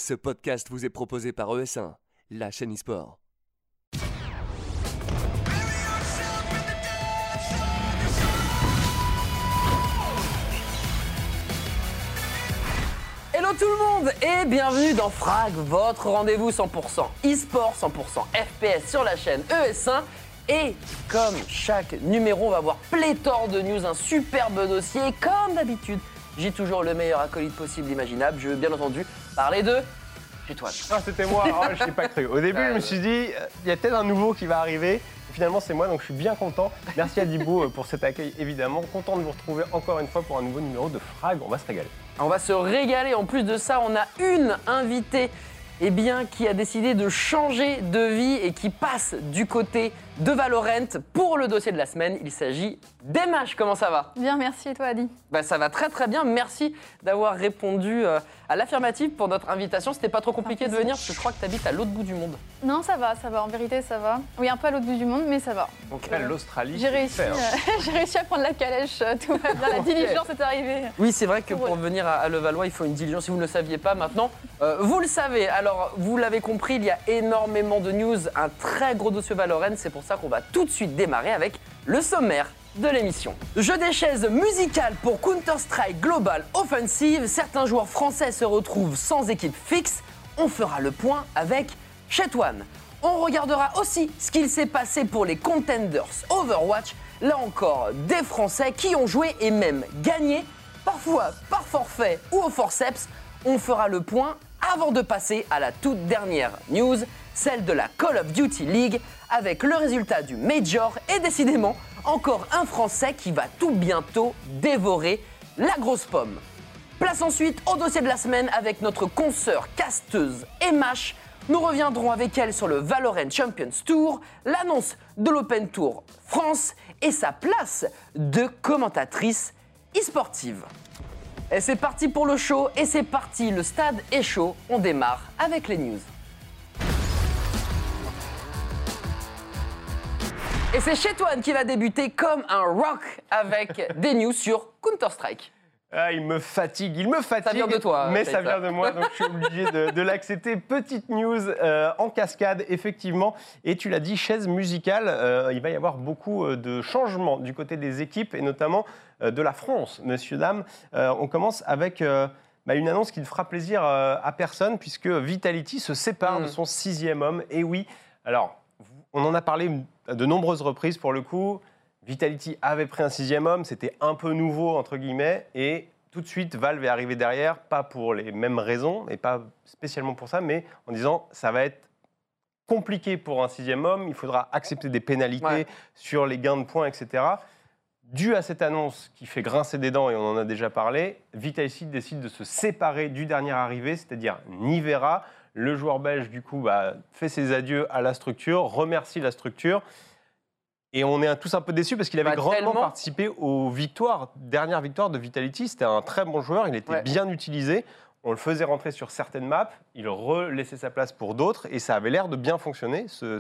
Ce podcast vous est proposé par ES1, la chaîne e-sport. Hello tout le monde et bienvenue dans Frag, votre rendez-vous 100% e-sport, 100% FPS sur la chaîne ES1. Et comme chaque numéro, on va avoir pléthore de news, un superbe dossier. Comme d'habitude, j'ai toujours le meilleur acolyte possible, imaginable. Je veux bien entendu parler de... C'est toi. Ah, c'était moi, je n'ai pas cru. Au début, je me suis dit, il y a peut-être un nouveau qui va arriver. Finalement, c'est moi, donc je suis bien content. Merci à Dibou pour cet accueil, évidemment. Content de vous retrouver encore une fois pour un nouveau numéro de Frag. On va se régaler. On va se régaler. En plus de ça, on a une invitée qui a décidé de changer de vie et qui passe du côté de Valorant pour le dossier de la semaine. Il s'agit d'Emash. Comment ça va ? Bien, merci. Et toi, Adi ? Ça va très très bien. Merci d'avoir répondu à l'affirmative pour notre invitation. C'était pas trop compliqué de venir parce que je crois que tu habites à l'autre bout du monde. Non, ça va. En vérité, ça va. Oui, un peu à l'autre bout du monde, mais ça va. Donc l'Australie, j'ai réussi à prendre la calèche. Tout va bien. La diligence est arrivée. Oui, c'est vrai que pour venir à Levallois, il faut une diligence. Si vous ne le saviez pas maintenant, vous le savez. Alors, vous l'avez compris, il y a énormément de news, un très gros dossier Valorant. C'est pour ça qu'on va tout de suite démarrer avec le sommaire de l'émission. Jeu des chaises musicales pour Counter-Strike Global Offensive. Certains joueurs français se retrouvent sans équipe fixe. On fera le point avec Chetwan. On regardera aussi ce qu'il s'est passé pour les Contenders Overwatch. Là encore, des Français qui ont joué et même gagné, parfois par forfait ou au forceps. On fera le point avant de passer à la toute dernière news, celle de la Call of Duty League, avec le résultat du Major et décidément encore un Français qui va tout bientôt dévorer la grosse pomme. Place ensuite au dossier de la semaine avec notre consoeur casteuse Emash. Nous reviendrons avec elle sur le Valorant Champions Tour, l'annonce de l'Open Tour France et sa place de commentatrice e-sportive. Et c'est parti pour le show, et c'est parti, le stade est chaud, on démarre avec les news. Et c'est Chetwan qui va débuter comme un rock avec des news sur Counter-Strike. Ah, il me fatigue. Ça vient de toi. Mais ça vient de moi, donc je suis obligé de l'accepter. Petite news en cascade, effectivement. Et tu l'as dit, chaise musicale, il va y avoir beaucoup de changements du côté des équipes, et notamment de la France, messieurs, dames. On commence avec une annonce qui ne fera plaisir à personne, puisque Vitality se sépare de son 6e homme. Et oui, alors, on en a parlé de nombreuses reprises pour le coup. Vitality avait pris un 6e homme, c'était un peu nouveau, entre guillemets, et tout de suite, Valve est arrivé derrière, pas pour les mêmes raisons, et pas spécialement pour ça, mais en disant ça va être compliqué pour un 6e homme, il faudra accepter des pénalités sur les gains de points, etc. Dû à cette annonce qui fait grincer des dents, et on en a déjà parlé, Vitality décide de se séparer du dernier arrivé, c'est-à-dire Nivera. Le joueur belge, du coup, fait ses adieux à la structure, remercie la structure. Et on est tous un peu déçus parce qu'il avait grandement participé aux dernières victoires de Vitality. C'était un très bon joueur, il était bien utilisé. On le faisait rentrer sur certaines maps, il relaissait sa place pour d'autres et ça avait l'air de bien fonctionner, ce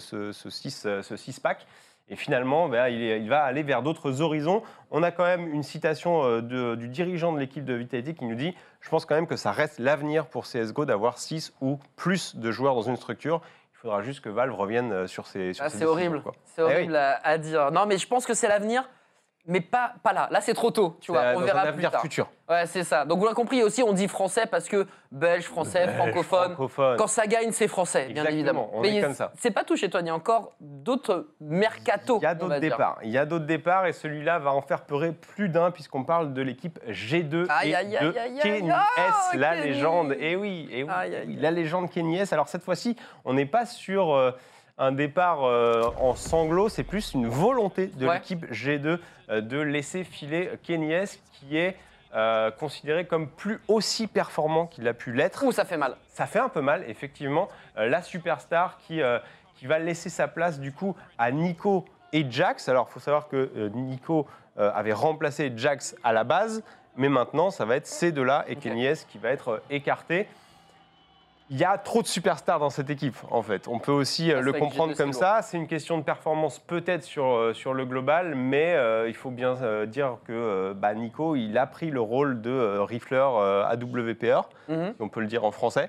6-pack. Et finalement, il va aller vers d'autres horizons. On a quand même une citation du dirigeant de l'équipe de Vitality qui nous dit « Je pense quand même que ça reste l'avenir pour CSGO d'avoir 6 ou plus de joueurs dans une structure. Il faudra juste que Valve revienne sur ses décisions. » C'est horrible, c'est horrible à dire. Non, mais je pense que c'est l'avenir, mais pas là. Là, c'est trop tôt, tu vois. On verra plus tard. Futur. Ouais, c'est ça. Donc, vous l'avez compris aussi, on dit français parce que belge, français, francophone. Quand ça gagne, c'est français, bien évidemment. On est comme ça. C'est pas tout chez toi, il y a encore d'autres mercato. Il y a d'autres départs. Il y a d'autres départs et celui-là va en faire pleurer plus d'un puisqu'on parle de l'équipe G2 de Kenny S, la légende. Et oui, la légende Kenny S. Alors cette fois-ci, on n'est pas sur un départ en sanglots, c'est plus une volonté de l'équipe G2 de laisser filer Kenny S qui est considéré comme plus aussi performant qu'il a pu l'être. Ouh, ça fait mal. Ça fait un peu mal, effectivement. La superstar qui va laisser sa place du coup à Nico et Jax. Alors, il faut savoir que Nico avait remplacé Jax à la base, mais maintenant, ça va être ces deux-là et Kenny S qui va être écarté. Il y a trop de superstars dans cette équipe, en fait. On peut aussi le vrai que comprendre G2, comme c'est ça. C'est une question de performance peut-être sur le global, mais il faut bien dire que Nico, il a pris le rôle de rifleur AWPR, Mhm. si on peut le dire en français.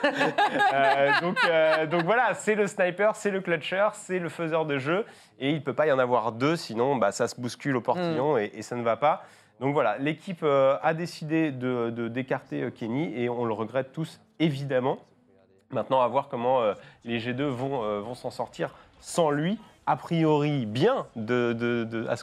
Donc voilà, c'est le sniper, c'est le clutcher, c'est le faiseur de jeu, et il ne peut pas y en avoir deux, sinon ça se bouscule au portillon et ça ne va pas. Donc voilà, l'équipe a décidé d'écarter Kenny, et on le regrette tous, évidemment. Maintenant, à voir comment les G2 vont s'en sortir sans lui. A priori, bien de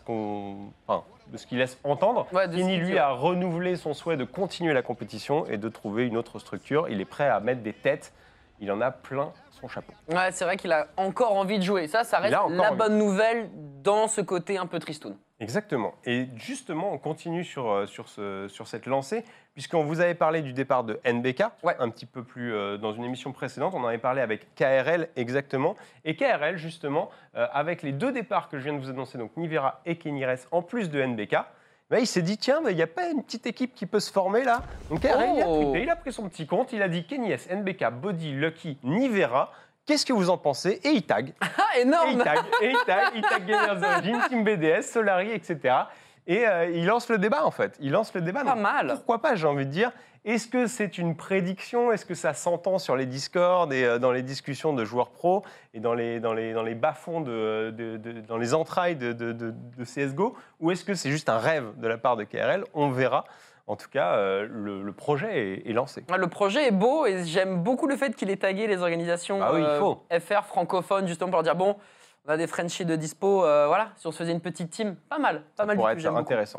ce qu'il laisse entendre. Ouais, de ce Kenny, qu'il lui, dit, ouais. a renouvelé son souhait de continuer la compétition et de trouver une autre structure. Il est prêt à mettre des têtes. Il en a plein son chapeau. Ouais, c'est vrai qu'il a encore envie de jouer. Ça Il reste a encore la envie. bonne nouvelle dans ce côté un peu tristoun. Exactement. Et justement, on continue sur cette lancée, puisqu'on vous avait parlé du départ de NBK, Ouais. un petit peu plus dans une émission précédente. On en avait parlé avec KRL exactement. Et KRL, justement, avec les deux départs que je viens de vous annoncer, donc Nivera et Kenires, en plus de NBK, il s'est dit, tiens, il n'y a pas une petite équipe qui peut se former là. Donc KRL, il a pris son petit compte, il a dit Kenires, NBK, Body, Lucky, Nivera. Qu'est-ce que vous en pensez? Et il tag. Ah, Et énorme! il tag Gamers Origin, Team BDS, Solari, etc. Et il lance le débat, en fait. Il lance le débat. Pas Donc, mal. Pourquoi pas, j'ai envie de dire. Est-ce que c'est une prédiction? Est-ce que ça s'entend sur les Discord et dans les discussions de joueurs pro et dans les bas-fonds, dans les entrailles de CSGO? Ou est-ce que c'est juste un rêve de la part de KRL? On verra. En tout cas, le projet est lancé. Ouais, le projet est beau et j'aime beaucoup le fait qu'il ait tagué les organisations Bah oui, il faut. FR francophones, justement pour leur dire bon, on a des Frenchies de dispo, voilà, si on se faisait une petite team, pas mal Ça du pourrait tout, être j'aime beaucoup. intéressant.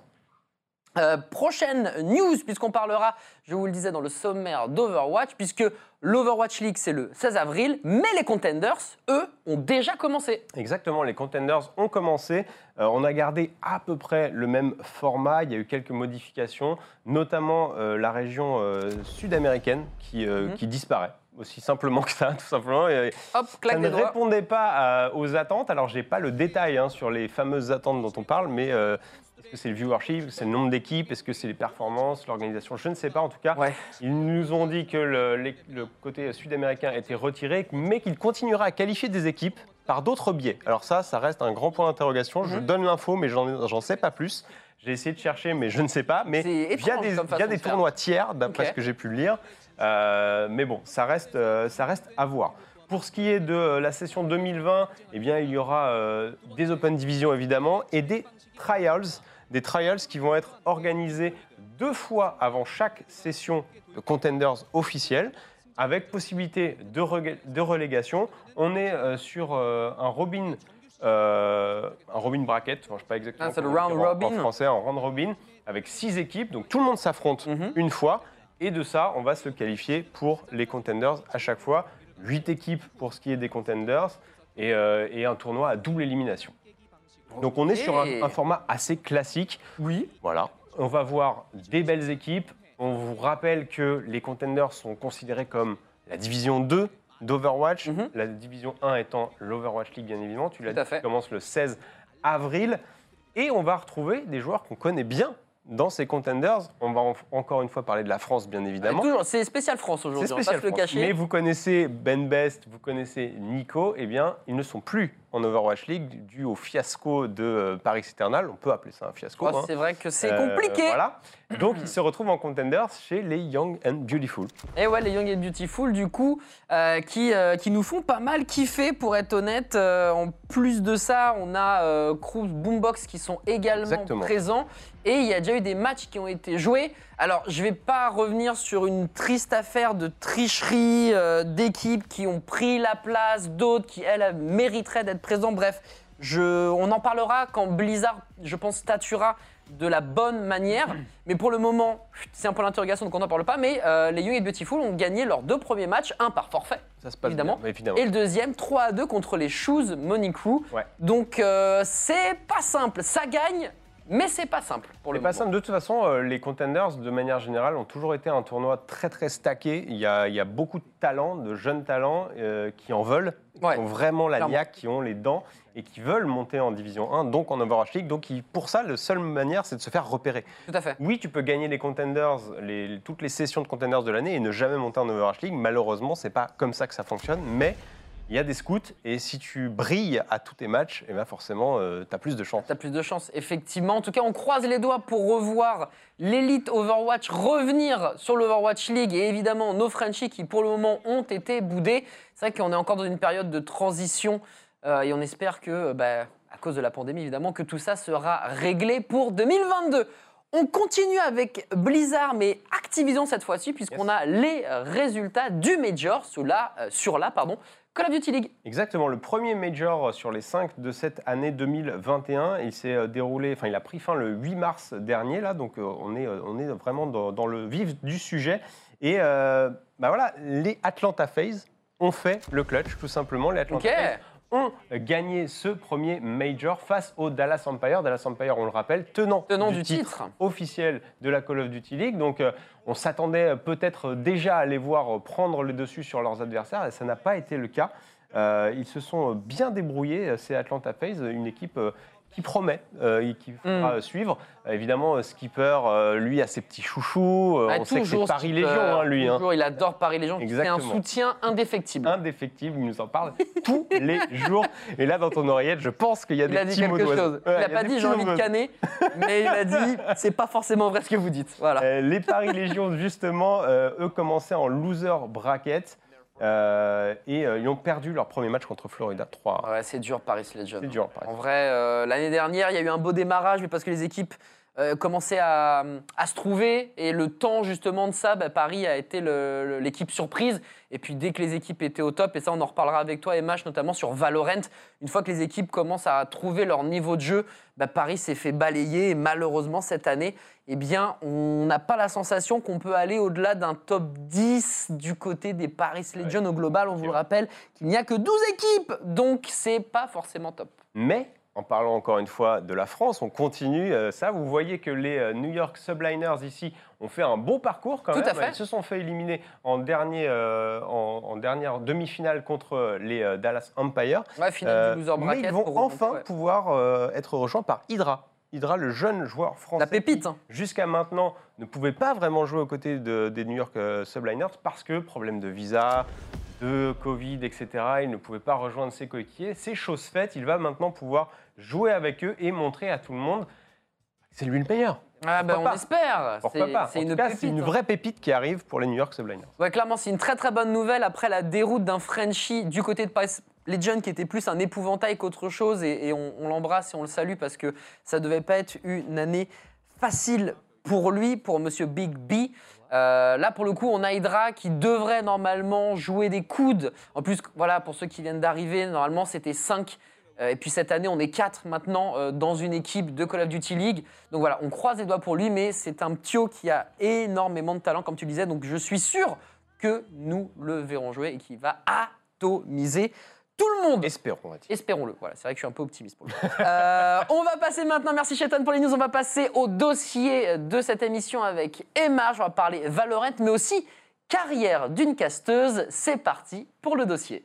Prochaine news, puisqu'on parlera, je vous le disais dans le sommaire d'Overwatch, puisque l'Overwatch League c'est le 16 avril, mais les Contenders, eux, ont déjà commencé. Exactement, les Contenders ont commencé. On a gardé à peu près le même format. Il y a eu quelques modifications, notamment la région sud-américaine qui disparaît. Aussi simplement que ça, tout simplement. Et Hop, ça claque ne des doigts. répondait pas aux attentes. Alors, je n'ai pas le détail sur les fameuses attentes dont on parle, mais est-ce que c'est le viewership, est-ce que c'est le nombre d'équipes, est-ce que c'est les performances, l'organisation? Je ne sais pas. En tout cas, Ouais. ils nous ont dit que le côté sud-américain était retiré, mais qu'il continuera à qualifier des équipes par d'autres biais. Alors ça reste un grand point d'interrogation. Je donne l'info, mais j'en sais pas plus. J'ai essayé de chercher, mais je ne sais pas. Mais C'est étrange via comme façon des de faire. tournois tiers, d'après Ok. ce que j'ai pu lire. Mais bon, ça reste à voir. Pour ce qui est de la session 2020, eh bien, il y aura des Open Division évidemment et des Trials. Des Trials qui vont être organisés 2 fois avant chaque session de Contenders officielle, avec possibilité de relégation. On est sur un Robin bracket, je ne sais pas exactement C'est le comment round dire robin. en français, un round robin, avec 6 équipes. Donc tout le monde s'affronte une fois. Et de ça, on va se qualifier pour les Contenders à chaque fois. 8 équipes pour ce qui est des Contenders et un tournoi à double élimination. Donc on est sur un format assez classique. Oui. Voilà, on va voir des belles équipes. On vous rappelle que les Contenders sont considérés comme la division 2 d'Overwatch. La division 1 étant l'Overwatch League, bien évidemment. Tu l'as Tout à dit, fait. qui commence le 16 avril. Et on va retrouver des joueurs qu'on connaît bien dans ces Contenders. On va encore une fois parler de la France, bien évidemment. Toujours, c'est spécial France C'est aujourd'hui, on va spécial pas se le France. cacher. Mais vous connaissez Ben Best, vous connaissez Nico, eh bien, ils ne sont plus en Overwatch League dû au fiasco de Paris Eternal. On peut appeler ça un fiasco. Oh, c'est vrai que c'est compliqué. Voilà. Donc, ils se retrouvent en Contenders chez les Young and Beautiful. Et ouais, les Young and Beautiful, du coup, qui nous font pas mal kiffer, pour être honnête. En plus de ça, on a Cruz Boombox qui sont également Exactement. présents. Et il y a déjà eu des matchs qui ont été joués. Alors, je vais pas revenir sur une triste affaire de tricherie d'équipes qui ont pris la place d'autres qui, elles, mériteraient d'être présentes. Bref, on en parlera quand Blizzard, je pense, statuera de la bonne manière. Mais pour le moment, c'est un point d'interrogation, donc on n'en parle pas. Mais les Young and Beautiful ont gagné leurs 2 premiers matchs, un par forfait, Ça se passe évidemment. bien, évidemment. Et le deuxième, 3-2 contre les Shoes Money Crew. Ouais. Donc, c'est pas simple. Ça gagne, mais c'est pas simple pour le C'est pas moment. simple. De toute façon, les Contenders, de manière générale, ont toujours été un tournoi très très stacké. Il y a beaucoup de talents, de jeunes talents qui en veulent, qui Ouais, ont vraiment la clairement. niaque, qui ont les dents et qui veulent monter en Division 1, donc en Overwatch League. Donc pour ça, la seule manière, c'est de se faire repérer. Tout à fait. Oui, tu peux gagner les Contenders, toutes les sessions de Contenders de l'année et ne jamais monter en Overwatch League. Malheureusement, c'est pas comme ça que ça fonctionne, mais il y a des scouts et si tu brilles à tous tes matchs, eh ben forcément, tu as plus de chance. T'as plus de chance, effectivement. En tout cas, on croise les doigts pour revoir l'élite Overwatch revenir sur l'Overwatch League et évidemment nos Frenchies qui, pour le moment, ont été boudés. C'est vrai qu'on est encore dans une période de transition et on espère que, à cause de la pandémie, évidemment, que tout ça sera réglé pour 2022. On continue avec Blizzard, mais Activision cette fois-ci, puisqu'on a les résultats du Major sur la Call of Duty League. Exactement, le premier Major sur les 5 de cette année 2021, il s'est déroulé, il a pris fin le 8 mars dernier, là, donc on est vraiment dans le vif du sujet. Et voilà, les Atlanta FaZe ont fait le clutch, tout simplement. Les Atlanta FaZe ont gagné ce premier Major face au Dallas Empire. Dallas Empire, on le rappelle, tenant du titre officiel de la Call of Duty League. Donc, on s'attendait peut-être déjà à les voir prendre le dessus sur leurs adversaires et ça n'a pas été le cas. Ils se sont bien débrouillés, ces Atlanta FaZe, une équipe qui promet et qui fera suivre. Évidemment, Skipper, lui, a ses petits chouchous. On sait que c'est Paris Légion, lui. Toujours, il adore Paris Légion. C'est un soutien indéfectible. Indéfectible, il nous en parle tous les jours. Et là, dans ton oreillette, je pense qu'il y a des petits mots d'oiseau. Il a dit quelque chose. Il n'a pas dit j'ai envie de canner, mais il a dit c'est pas forcément vrai ce que vous dites. Voilà. Les Paris Légion, justement, eux commençaient en loser bracket. Et ils ont perdu leur premier match contre Florida 3. Ouais, c'est dur Paris Legion. C'est dur, Paris. En vrai, l'année dernière, il y a eu un beau démarrage, mais parce que les équipes commençaient à se trouver. Et le temps, justement, de ça, Paris a été l'équipe surprise. Et puis, dès que les équipes étaient au top, et ça, on en reparlera avec toi, MH, notamment sur Valorant, une fois que les équipes commencent à trouver leur niveau de jeu, Paris s'est fait balayer. Et malheureusement, cette année, eh bien, on n'a pas la sensation qu'on peut aller au-delà d'un top 10 du côté des Paris Legion au global. On vous le rappelle qu'il n'y a que 12 équipes, donc c'est pas forcément top. Mais, en parlant encore une fois de la France, on continue ça. Vous voyez que les New York Subliners ici ont fait un beau parcours quand même. Tout à fait. Ils se sont fait éliminer en dernière demi-finale contre les Dallas Empire. Ouais, finale du loser bracket. Mais ils vont pour enfin remonter, ouais. pouvoir être rejoints par Hydra. Hydra, le jeune joueur français. La pépite. Qui, jusqu'à maintenant, ne pouvait pas vraiment jouer aux côtés des New York Subliners parce que problème de visa, de Covid, etc. Il ne pouvait pas rejoindre ses coéquipiers. C'est chose faite. Il va maintenant pouvoir jouer avec eux et montrer à tout le monde que c'est lui le meilleur. Ah on espère. Pourquoi pas. C'est en une tout cas, pépite. c'est une vraie pépite qui arrive pour les New York Subliners. Ouais, clairement, c'est une très très bonne nouvelle après la déroute d'un Frenchie du côté de Paris Legion qui était plus un épouvantail qu'autre chose et on l'embrasse et on le salue parce que ça devait pas être une année facile pour lui, pour Monsieur Big B. Là, pour le coup, on a Hydra qui devrait normalement jouer des coudes. En plus, voilà, pour ceux qui viennent d'arriver, normalement, c'était 5. Et puis cette année, on est 4 maintenant dans une équipe de Call of Duty League. Donc voilà, on croise les doigts pour lui, mais c'est un ptio qui a énormément de talent, comme tu le disais. Donc je suis sûr que nous le verrons jouer et qu'il va atomiser tout le monde. Espérons, on va dire. Espérons-le. Voilà, c'est vrai que je suis un peu optimiste pour le coup. On va passer maintenant, merci Chetan pour les news, on va passer au dossier de cette émission avec Emma. On va parler Valorant, mais aussi carrière d'une casteuse. C'est parti pour le dossier.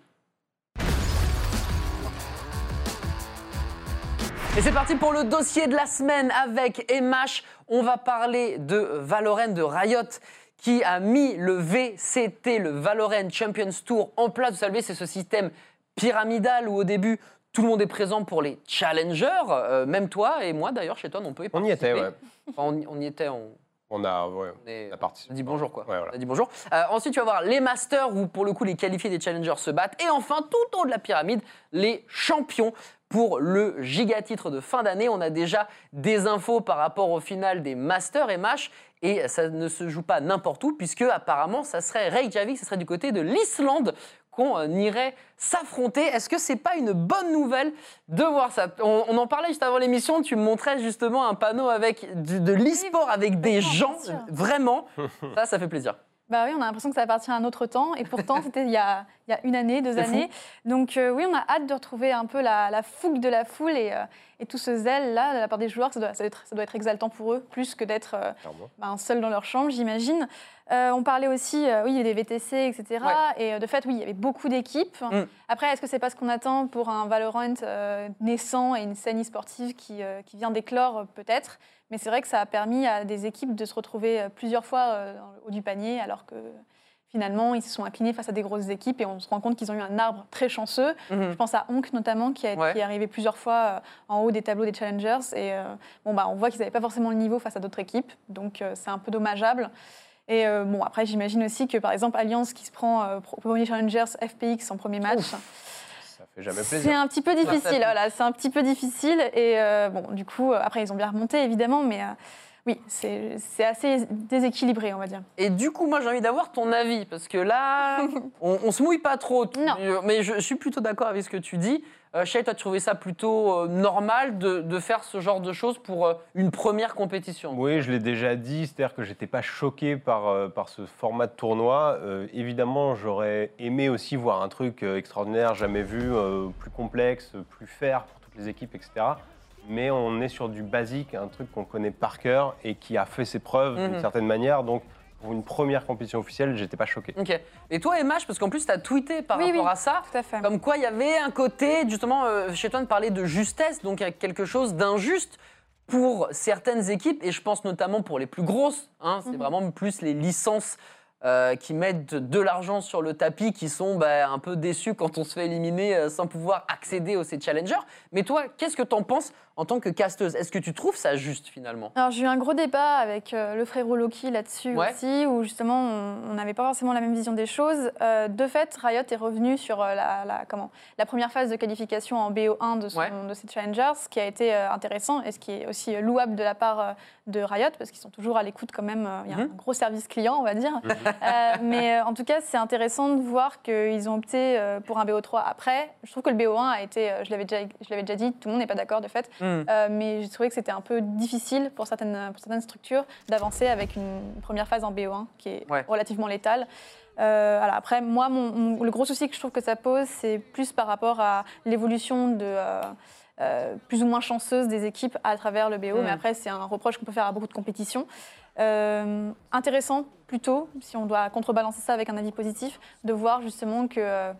Et c'est parti pour le dossier de la semaine avec MH. On va parler de Valorant, de Riot, qui a mis le VCT, le Valorant Champions Tour, en place. Vous savez, c'est ce système pyramidal où au début, tout le monde est présent pour les challengers. Même toi et moi, d'ailleurs, chez toi, on peut y participer. On y était, ouais. Enfin, on y était, On a participé. on dit bonjour, quoi. Ouais, voilà. On a dit bonjour. Ensuite, tu vas voir les masters où, pour le coup, les qualifiés des challengers se battent. Et enfin, tout en haut de la pyramide, les champions pour le giga-titre de fin d'année. On a déjà des infos par rapport au final des masters et matchs. Et ça ne se joue pas n'importe où, puisque apparemment, ça serait Reykjavik, ça serait du côté de l'Islande qu'on irait s'affronter. Est-ce que c'est pas une bonne nouvelle de voir ça? On en parlait juste avant l'émission, tu me montrais justement un panneau avec de l'e-sport avec des gens, vraiment. Ça fait plaisir. Bah oui, on a l'impression que ça appartient à un autre temps. Et pourtant, c'était il y a une année, 2 C'est fou. années. Donc oui, on a hâte de retrouver un peu la fougue de la foule et tout ce zèle-là de la part des joueurs. Ça doit être exaltant pour eux, plus que d'être seuls dans leur chambre, j'imagine. On parlait aussi des VTC, etc. Ouais. Et de fait, oui, il y avait beaucoup d'équipes. Après, est-ce que c'est pas ce qu'on attend pour un Valorant naissant et une scène e-sportive qui vient d'éclore peut-être. Mais c'est vrai que ça a permis à des équipes de se retrouver plusieurs fois dans le haut du panier, alors que finalement, ils se sont inclinés face à des grosses équipes et on se rend compte qu'ils ont eu un arbre très chanceux. Je pense à Honk notamment, qui est arrivé plusieurs fois en haut des tableaux des Challengers. Et on voit qu'ils n'avaient pas forcément le niveau face à d'autres équipes, donc c'est un peu dommageable. Et après, j'imagine aussi que, par exemple, Alliance qui se prend premier Challengers FPX en premier match... Ça fait jamais plaisir. C'est un petit peu difficile, voilà, c'est un petit peu difficile. Et du coup, après, ils ont bien remonté, évidemment, mais oui, c'est assez déséquilibré, on va dire. Et du coup, moi, j'ai envie d'avoir ton avis, parce que là, on se mouille pas trop. Non. Mais je suis plutôt d'accord avec ce que tu dis. Shay, toi, tu trouvais ça plutôt normal de faire ce genre de choses pour une première compétition? Oui, je l'ai déjà dit, c'est-à-dire que je n'étais pas choqué par ce format de tournoi. Évidemment, j'aurais aimé aussi voir un truc extraordinaire, jamais vu, plus complexe, plus fair pour toutes les équipes, etc. Mais on est sur du basique, un truc qu'on connaît par cœur et qui a fait ses preuves d'une certaine manière. Donc, pour une première compétition officielle, j'étais pas choqué. Ok. Et toi, MH, parce qu'en plus, tu as tweeté par rapport à ça, tout à fait. comme quoi il y avait un côté, justement, chez toi, de parler de justesse, donc il y a quelque chose d'injuste pour certaines équipes, et je pense notamment pour les plus grosses, c'est vraiment plus les licences qui mettent de l'argent sur le tapis, qui sont un peu déçus quand on se fait éliminer sans pouvoir accéder aux ces challengers. Mais toi, qu'est-ce que tu en penses en tant que casteuse? Est-ce que tu trouves ça juste finalement? Alors j'ai eu un gros débat avec le frérot Loki là-dessus aussi, où justement on n'avait pas forcément la même vision des choses. De fait, Riot est revenu sur la première phase de qualification en BO1 de ses challengers, ce qui a été intéressant et ce qui est aussi louable de la part de Riot, parce qu'ils sont toujours à l'écoute quand même. Il y a un gros service client, on va dire. Mais en tout cas, c'est intéressant de voir qu'ils ont opté pour un BO3 après. Je trouve que le BO1 a été, je l'avais déjà dit, tout le monde n'est pas d'accord de fait, mais j'ai trouvé que c'était un peu difficile pour certaines structures d'avancer avec une première phase en BO1 qui est relativement létale. Alors après, moi, le gros souci que je trouve que ça pose, c'est plus par rapport à l'évolution plus ou moins chanceuse des équipes à travers le BO, mais après, c'est un reproche qu'on peut faire à beaucoup de compétitions. Intéressant plutôt, si on doit contrebalancer ça avec un avis positif, de voir justement que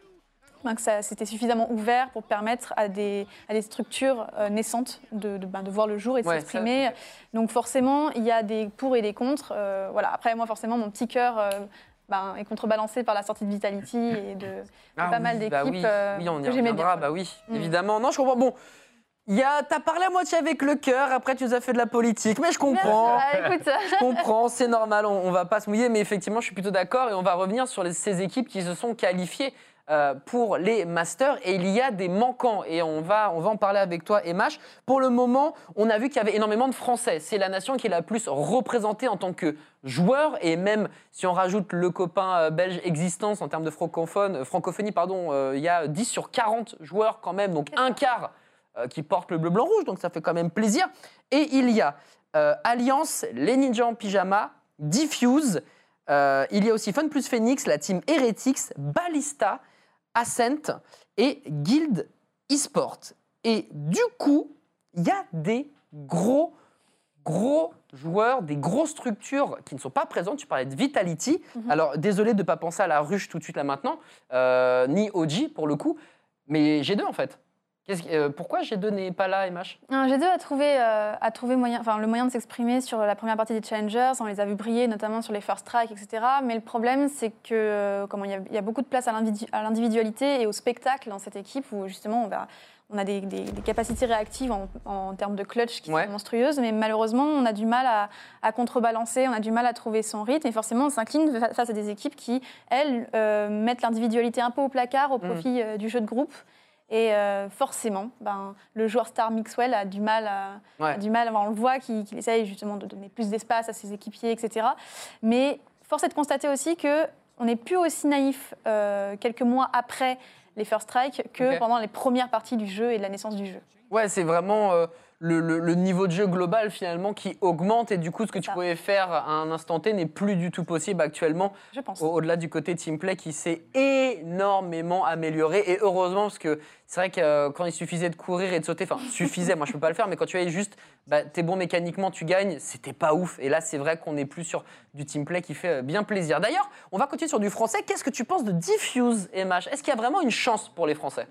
c'était suffisamment ouvert pour permettre à des structures naissantes de voir le jour et de s'exprimer. Donc forcément, il y a des pour et des contre. Après, moi, forcément, mon petit cœur est contrebalancé par la sortie de Vitality et de pas mal d'équipes oui, on y que j'aimais reviendra, bien. Évidemment. Non, je comprends. Bon, t'as parlé à moitié avec le cœur, après tu nous as fait de la politique, mais je comprends. Écoute. Je comprends, c'est normal, on va pas se mouiller, mais effectivement, je suis plutôt d'accord et on va revenir sur ces équipes qui se sont qualifiées pour les Masters, et il y a des manquants et on va en parler avec toi, MH. Pour le moment, on a vu qu'il y avait énormément de Français. C'est la nation qui est la plus représentée en tant que joueur, et même si on rajoute le copain belge Existence en termes de francophonie, il y a 10 sur 40 joueurs quand même, donc un quart qui porte le bleu-blanc-rouge, donc ça fait quand même plaisir. Et il y a Alliance, les Ninjas en pyjama, Diffuse, il y a aussi Fun plus Phoenix, la team Heretics, Ballista, Ascent et Guild eSport. Et du coup, il y a des gros joueurs, des grosses structures qui ne sont pas présentes. Tu parlais de Vitality. Alors, désolé de ne pas penser à la ruche tout de suite là maintenant, ni OG pour le coup, mais G2 en fait. Pourquoi G2 n'est pas là, MH? G2 a trouvé le moyen de s'exprimer sur la première partie des Challengers. On les a vus briller, notamment sur les First Strike, etc. Mais le problème, c'est que il y a beaucoup de place à l'individualité et au spectacle dans cette équipe où justement on a des capacités réactives en termes de clutch qui sont monstrueuses. Mais malheureusement, on a du mal à contrebalancer, on a du mal à trouver son rythme. Et forcément, on s'incline face à des équipes qui, elles, mettent l'individualité un peu au placard au profit du jeu de groupe. Et forcément, le joueur star Mixwell a du mal. On le voit qu'il essaye justement de donner plus d'espace à ses équipiers, etc. Mais force est de constater aussi qu'on n'est plus aussi naïf quelques mois après les first strikes que Ok. pendant les premières parties du jeu et de la naissance du jeu. Ouais, c'est vraiment le niveau de jeu global finalement qui augmente et du coup ce que tu Ça. pouvais faire à un instant T n'est plus du tout possible actuellement. Je pense. Au-delà du côté teamplay qui s'est énormément amélioré et heureusement parce que c'est vrai que quand il suffisait de courir et de sauter, enfin suffisait, moi je peux pas le faire, mais quand tu avais juste, t'es bon mécaniquement, tu gagnes, c'était pas ouf. Et là c'est vrai qu'on est plus sur du teamplay qui fait bien plaisir. D'ailleurs, on va continuer sur du français. Qu'est-ce que tu penses de Diffuse, MH? Est-ce qu'il y a vraiment une chance pour les Français?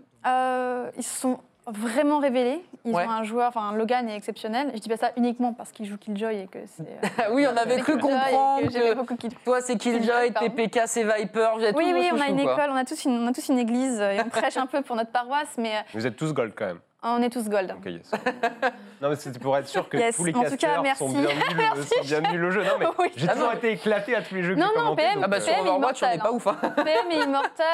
Ils se sont vraiment révélés. Ils Ouais. ont un joueur, enfin Logan est exceptionnel. Je dis pas ça uniquement parce qu'il joue Killjoy et que c'est. Oui, on avait c'est cru Killjoy et comprendre j'aimais que beaucoup Killjoy. toi c'est Killjoy, Pardon. TPK c'est Viper, vous êtes tous Oui, vos oui, on a chouchous, une quoi. école, on a tous une église et on prêche un peu pour notre paroisse, mais Vous êtes tous gold quand même. on est tous gold. Ok, yes. Non, mais c'était pour être sûr que Yes. tous les En tout cas, casteurs sont merci. bien venus au jeu. Non, mais Oui. j'ai Ah toujours non. été éclaté à tous les jeux que Non, j'ai non, commentés. PM. donc, Ah bah sur PM Overwatch on n'est immortel, pas ouf hein. PM est immortel.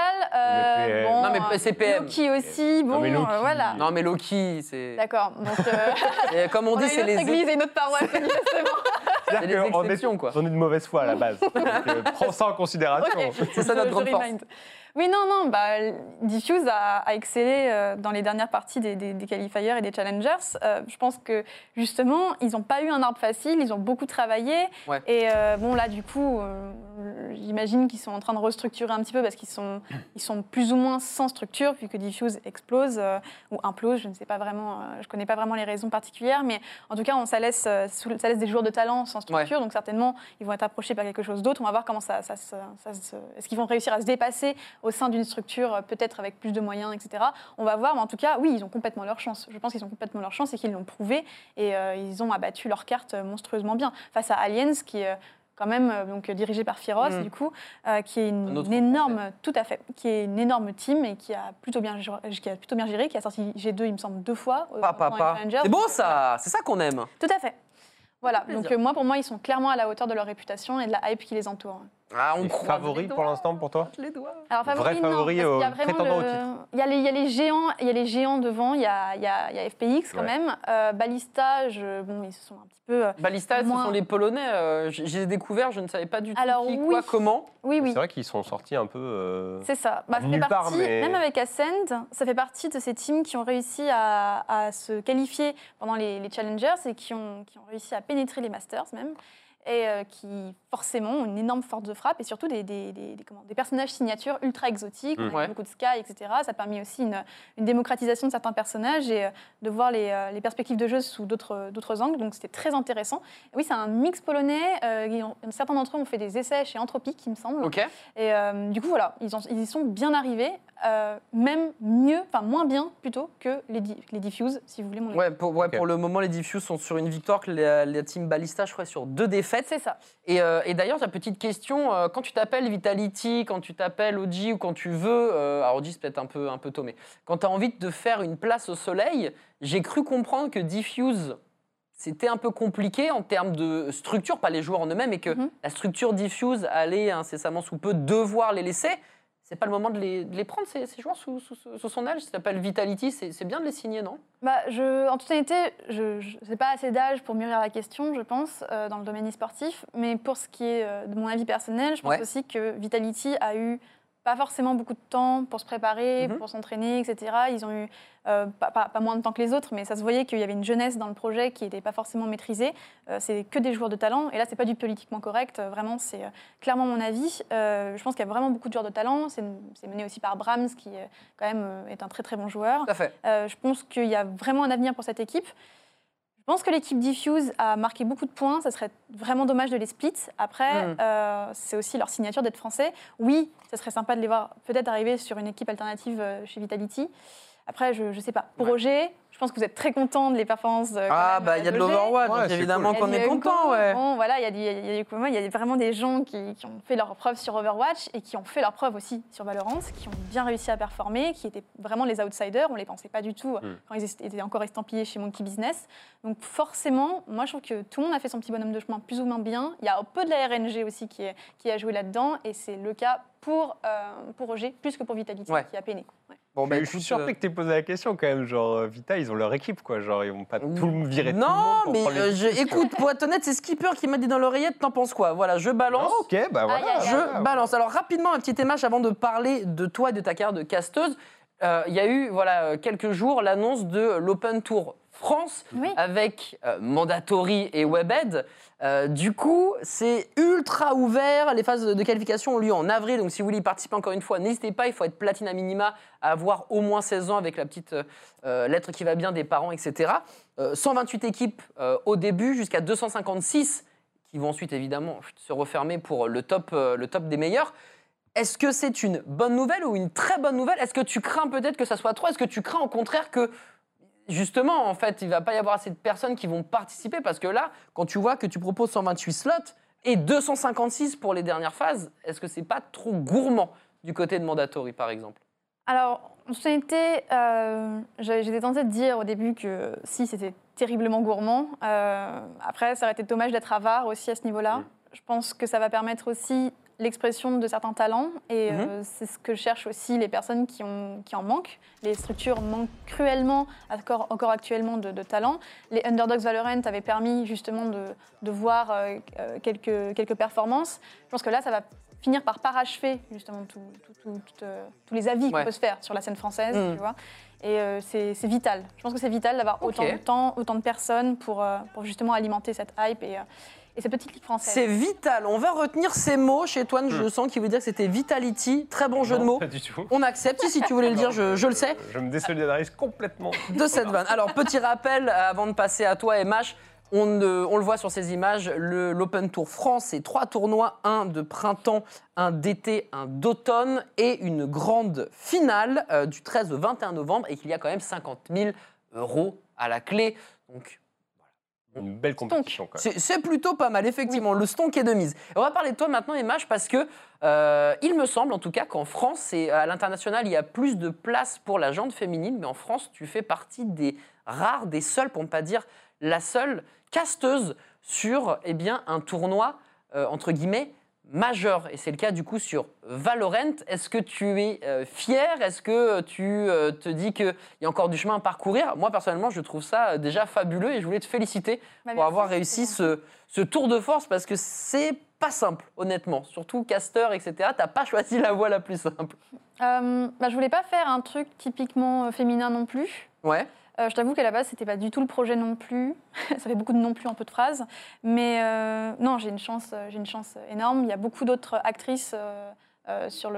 PM. Bon, Non, mais c'est PM. Loki aussi, bon, Non, mais Loki. voilà. Non mais Loki c'est... D'accord, donc Et comme on on dit a c'est une autre les... église et une autre paroisse, manifestement. C'est des c'est-à-dire qu'on exceptions, quoi. on est de mauvaise foi à la base. Donc, prends ça en considération. Ok, C'est ça notre je grande force. remind. Oui, non, Diffuse a excellé dans les dernières parties des qualifiers et des challengers. Je pense que justement, ils n'ont pas eu un arbre facile, ils ont beaucoup travaillé. Ouais. Et bon, là, du coup, j'imagine qu'ils sont en train de restructurer un petit peu parce qu'ils sont plus ou moins sans structure, puisque Diffuse explose ou implose, je ne sais pas vraiment, je ne connais pas vraiment les raisons particulières, mais en tout cas, ça laisse des joueurs de talent sans structure, donc certainement, ils vont être approchés par quelque chose d'autre. On va voir comment est-ce qu'ils vont réussir à se dépasser au sein d'une structure, peut-être avec plus de moyens, etc. On va voir, mais en tout cas, oui, ils ont complètement leur chance. Je pense qu'ils ont complètement leur chance et qu'ils l'ont prouvé. Et ils ont abattu leur carte monstrueusement bien. Face à Aliens, qui est quand même donc, dirigé par Firos, du coup, qui est Un autre une énorme, tout à fait, qui est une énorme team et qui a plutôt bien géré, qui a sorti G2, il me semble, 2 fois. pendant les Challengers. C'est beau ça, c'est ça qu'on aime. Tout à fait. Voilà, plaisir. donc pour moi, ils sont clairement à la hauteur de leur réputation et de la hype qui les entoure. Ah, on Et croise favori les pour doigts, l'instant pour toi? les doigts. Alors, Vrai non, favori parce qu'il y a au vraiment prétendant au titre. il y a les géants devant, il y a FPX quand Ouais. même. Ballista, bon, ils se sont un petit peu... Ballista, Moins- ce sont les Polonais. J'ai découvert, je ne savais pas du tout Alors, qui, oui. quoi, comment. Oui, C'est vrai qu'ils sont sortis un peu. c'est ça. Ça fait nulle part, partie, mais- même avec Ascend, ça fait partie de ces teams qui ont réussi à se qualifier pendant les challengers et qui ont réussi à pénétrer les Masters même. Et qui forcément ont une énorme force de frappe et surtout des personnages signatures ultra exotiques, on a Ouais. beaucoup de Sky, etc. Ça a permis aussi une démocratisation de certains personnages et de voir les perspectives de jeu sous d'autres angles, donc c'était très intéressant. Et oui, c'est un mix polonais, certains d'entre eux ont fait des essais chez Entropic, il me semble, Ok. et du coup voilà, ils y sont bien arrivés, même mieux, enfin moins bien plutôt que les Diffuse, si vous voulez mon avis. Ouais, pour le moment, les Diffuse sont sur une victoire, que la team Ballista, je crois, est sur 2 défaites. C'est ça. Et d'ailleurs, j'ai une petite question. Quand tu t'appelles Vitality, quand tu t'appelles OG ou quand tu veux, alors OG c'est peut-être un peu tôt, mais quand tu as envie de faire une place au soleil, j'ai cru comprendre que Diffuse, c'était un peu compliqué en termes de structure, pas les joueurs en eux-mêmes, et que la structure Diffuse allait incessamment sous peu devoir les laisser. C'est pas le moment de les prendre, ces joueurs, sous son aile. Ça s'appelle Vitality, c'est bien de les signer, non? En toute honnêteté, je n'ai pas assez d'âge pour mûrir la question, je pense, dans le domaine e-sportif. Mais pour ce qui est de mon avis personnel, je pense aussi que Vitality a eu pas forcément beaucoup de temps pour se préparer, pour s'entraîner, etc. Ils ont eu pas moins de temps que les autres, mais ça se voyait qu'il y avait une jeunesse dans le projet qui n'était pas forcément maîtrisée. C'est que des joueurs de talent. Et là, c'est pas du politiquement correct. Vraiment, c'est clairement mon avis. Je pense qu'il y a vraiment beaucoup de joueurs de talent. C'est mené aussi par Brahms, qui quand même est un très très bon joueur. Tout à fait. Je pense qu'il y a vraiment un avenir pour cette équipe. Je pense que l'équipe Diffuse a marqué beaucoup de points. Ça serait vraiment dommage de les split. Après, c'est aussi leur signature d'être français. Oui, ça serait sympa de les voir peut-être arriver sur une équipe alternative chez Vitality. Après, je ne sais pas. Pour OG, je pense que vous êtes très content de les performances. Il y a de l'Overwatch, donc c'est évidemment cool. qu'on est content. Ouais. Bon, voilà, il y a vraiment des gens qui ont fait leurs preuves sur Overwatch et qui ont fait leurs preuves aussi sur Valorant, qui ont bien réussi à performer, qui étaient vraiment les outsiders. On ne les pensait pas du tout quand ils étaient encore estampillés chez Monkey Business. Donc forcément, moi je trouve que tout le monde a fait son petit bonhomme de chemin plus ou moins bien. Il y a un peu de la RNG aussi qui a joué là-dedans et c'est le cas pour OG plus que pour Vitality qui a peiné. Ouais. Bon, Je suis surpris que tu aies posé la question quand même. Genre, Vita, ils ont leur équipe, quoi. Genre, ils vont pas tout virer tout le monde. Non, pour mais prendre les titres, quoi. écoute, pour être honnête, c'est Skipper qui m'a dit dans l'oreillette, t'en penses quoi? Voilà, je balance. Ah, ok, bah voilà. Aïe, aïe, aïe. Je balance. Alors rapidement, un petit émage avant de parler de toi et de ta carrière de casteuse. il y a eu quelques jours l'annonce de l'Open Tour France avec Mandatory et WebEd. Du coup, c'est ultra ouvert. Les phases de qualification ont lieu en avril. Donc, si vous voulez y participer encore une fois, n'hésitez pas. Il faut être platine à minima, avoir au moins 16 ans avec la petite lettre qui va bien des parents, etc. 128 équipes au début, jusqu'à 256 qui vont ensuite évidemment se refermer pour le top des meilleurs. Est-ce que c'est une bonne nouvelle ou une très bonne nouvelle? Est-ce que tu crains peut-être que ça soit trop? Est-ce que tu crains au contraire que, justement, en fait, il ne va pas y avoir assez de personnes qui vont participer? Parce que là, quand tu vois que tu proposes 128 slots et 256 pour les dernières phases, est-ce que c'est pas trop gourmand du côté de Mandatory, par exemple? Alors, en réalité, j'étais tentée de dire au début que si, c'était terriblement gourmand. Après, ça aurait été dommage d'être avare aussi à ce niveau-là. Je pense que ça va permettre aussi l'expression de certains talents et c'est ce que cherchent aussi les personnes qui en manquent. Les structures manquent cruellement, encore actuellement, de talents. Les Underdogs Valorant avaient permis justement de voir quelques performances. Je pense que là, ça va finir par parachever justement tous les avis qu'on peut se faire sur la scène française, tu vois. Et c'est vital. Je pense que c'est vital d'avoir autant de temps, autant de personnes pour justement alimenter cette hype et cette petite ligue française. C'est vital. On va retenir ces mots chez Toine, je sens, qui veut dire que c'était Vitality. Très bon jeu de mots. Pas du tout. On accepte. Si tu voulais le dire, je le sais. Je me désolidarise complètement de cette vanne. Alors, petit rappel, avant de passer à toi, MH, on le voit sur ces images, l'Open Tour France, c'est 3 tournois, un de printemps, un d'été, un d'automne et une grande finale du 13 au 21 novembre et qu'il y a quand même 50 000 € à la clé. Donc, une belle compétition. Quand même. C'est plutôt pas mal, effectivement. Le stonk est de mise. On va parler de toi maintenant, MH, parce que il me semble, en tout cas, qu'en France, et à l'international, il y a plus de place pour la jante féminine, mais en France, tu fais partie des rares, des seuls, pour ne pas dire la seule, casteuse sur un tournoi, entre guillemets, majeur. Et c'est le cas, du coup, sur Valorant. Est-ce que tu es fier? Est-ce que tu te dis qu'il y a encore du chemin à parcourir? Moi, personnellement, je trouve ça déjà fabuleux et je voulais te féliciter pour avoir réussi ce tour de force parce que c'est pas simple, honnêtement. Surtout caster, etc. T'as pas choisi la voie la plus simple. Je voulais pas faire un truc typiquement féminin non plus. Ouais. Je t'avoue qu'à la base, c'était pas du tout le projet non plus. Ça fait beaucoup de non plus en peu de phrases. Mais non, j'ai une chance énorme. Il y a beaucoup d'autres actrices sur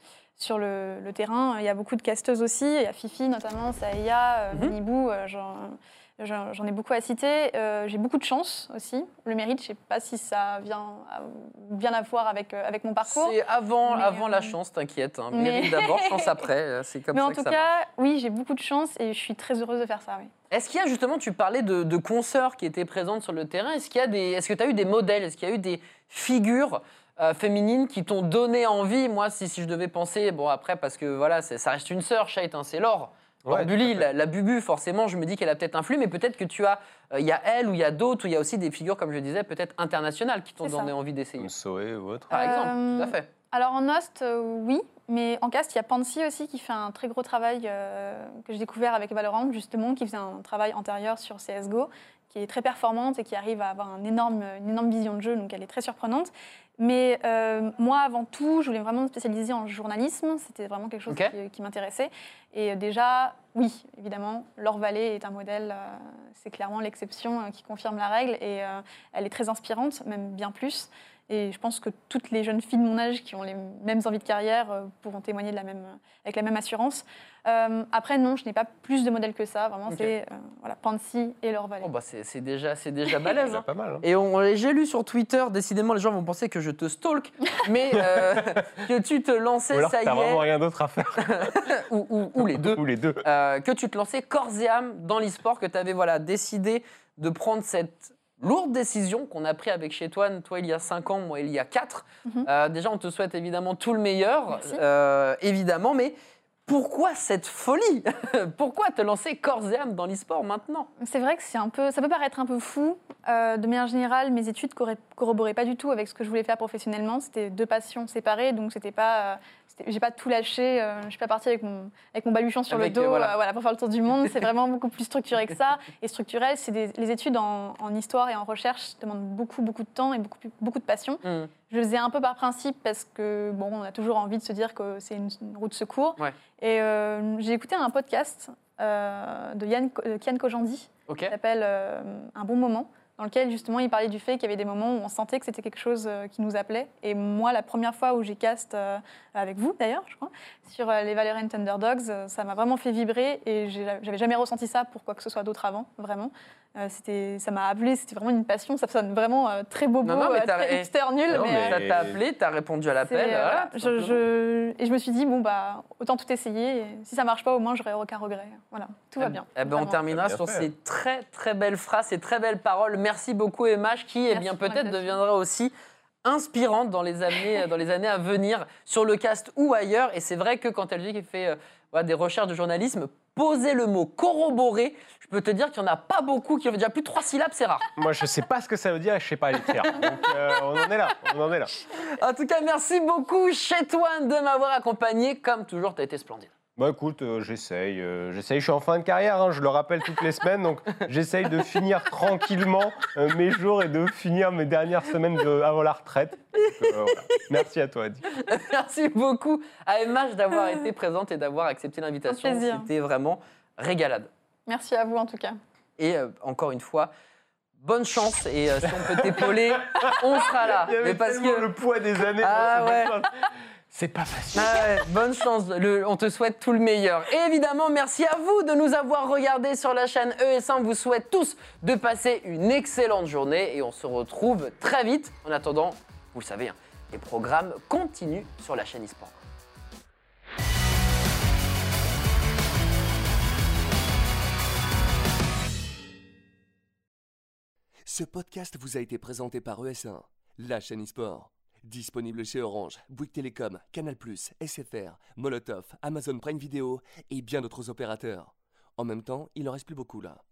le terrain. Il y a beaucoup de casteuses aussi. Il y a Fifi notamment, Saïa, Nibou. J'en ai beaucoup à citer. J'ai beaucoup de chance aussi. Le mérite, je ne sais pas si ça vient bien à voir avec mon parcours. C'est avant la chance, t'inquiète. Hein. Mérite d'abord, chance après. C'est comme mais ça en que tout ça cas, marche. oui, j'ai beaucoup de chance et je suis très heureuse de faire ça. Oui. Est-ce qu'il y a justement, tu parlais de consoeurs qui étaient présentes sur le terrain. Est-ce que tu as eu des modèles? Est-ce qu'il y a eu des figures féminines qui t'ont donné envie? Moi, si je devais penser, bon après, parce que voilà, ça reste une sœur, Shait, hein, c'est Laure. Ouais, Bully, la Bubu, forcément, je me dis qu'elle a peut-être influé, mais peut-être que il y a elle ou il y a d'autres, ou il y a aussi des figures, comme je disais, peut-être internationales qui t'ont donné envie d'essayer. Comme Soé ou autre. Par exemple, tout à fait. Alors en host, oui, mais en cast, il y a Pansy aussi qui fait un très gros travail que j'ai découvert avec Valorant, justement, qui faisait un travail antérieur sur CSGO, qui est très performante et qui arrive à avoir une énorme vision de jeu, donc elle est très surprenante. Mais moi, avant tout, je voulais vraiment me spécialiser en journalisme. C'était vraiment quelque chose qui m'intéressait. Et déjà, oui, évidemment, Laure Vallée est un modèle, c'est clairement l'exception qui confirme la règle. Et elle est très inspirante, même bien plus. Et je pense que toutes les jeunes filles de mon âge qui ont les mêmes envies de carrière pourront témoigner avec la même assurance. Après, non, je n'ai pas plus de modèles que ça. Vraiment, c'est Pansy et Laure Vallée. Oh bah c'est déjà balèze. Pas mal. Hein. Et j'ai lu sur Twitter, décidément, les gens vont penser que je te stalk, mais que tu te lançais, ou alors, ça y est. T'as vraiment rien d'autre à faire. ou les deux. Ou les deux. Que tu te lançais corps et âme dans l'e-sport, que tu avais décidé de prendre cette lourde décision qu'on a pris avec chez toi il y a 5 ans, moi il y a 4. Déjà, on te souhaite évidemment tout le meilleur, évidemment, mais pourquoi cette folie? Pourquoi te lancer corps et âme dans l'e-sport maintenant? C'est vrai que ça peut paraître un peu fou. De manière générale, mes études corroboraient pas du tout avec ce que je voulais faire professionnellement. C'était 2 passions séparées, donc c'était pas j'ai pas tout lâché. Je suis pas partie avec mon baluchon sur le dos voilà, pour faire le tour du monde. C'est vraiment beaucoup plus structuré que ça. Et structurel, les études en histoire et en recherche demandent beaucoup de temps et beaucoup de passion. Je le faisais un peu par principe parce que bon, on a toujours envie de se dire que c'est une roue de secours. Ouais. Et j'ai écouté un podcast de Kian Kojandi qui s'appelle Un bon moment, dans lequel justement il parlait du fait qu'il y avait des moments où on sentait que c'était quelque chose qui nous appelait. Et moi, la première fois où j'ai cast, avec vous d'ailleurs, je crois, sur les Valorant Underdogs, ça m'a vraiment fait vibrer et j'avais jamais ressenti ça pour quoi que ce soit d'autre avant, vraiment. Ça m'a appelé, c'était vraiment une passion, ça sonne vraiment très bobo, très hipster nul. Ça t'a appelé, t'as répondu à l'appel. Et je me suis dit, bon, bah, autant tout essayer. Et si ça marche pas, au moins, j'aurai aucun regret. Voilà, tout va bien. On terminera sur ces très très belles phrases, ces très belles paroles. Merci beaucoup, Emma, qui peut-être deviendra aussi inspirante dans les années à venir sur le cast ou ailleurs. Et c'est vrai que quand elle dit qu'elle fait des recherches de journalisme, poser le mot corroborer, je peux te dire qu'il n'y en a pas beaucoup qui ont déjà plus de 3 syllabes, c'est rare. Moi, je ne sais pas ce que ça veut dire et je ne sais pas l'écrire. Donc, on en est là. En tout cas, merci beaucoup, Chetouane, de m'avoir accompagné. Comme toujours, tu as été splendide. Bah écoute, j'essaye. Je suis en fin de carrière, je le rappelle toutes les semaines, donc j'essaye de finir tranquillement mes jours et de finir mes dernières semaines avant la retraite. Donc, voilà. Merci à toi, Adi. Merci beaucoup à Emma d'avoir été présente et d'avoir accepté l'invitation. C'était vraiment régalade. Merci à vous en tout cas. Et encore une fois, bonne chance et si on peut t'épauler, on sera là. Il y avait tellement le poids des années. C'est pas facile. Bonne chance, on te souhaite tout le meilleur. Et évidemment, merci à vous de nous avoir regardés sur la chaîne ES1. On vous souhaite tous de passer une excellente journée et on se retrouve très vite. En attendant, vous le savez, les programmes continuent sur la chaîne eSport. Ce podcast vous a été présenté par ES1, la chaîne eSport. Disponible chez Orange, Bouygues Télécom, Canal+, SFR, Molotov, Amazon Prime Video et bien d'autres opérateurs. En même temps, il en reste plus beaucoup là.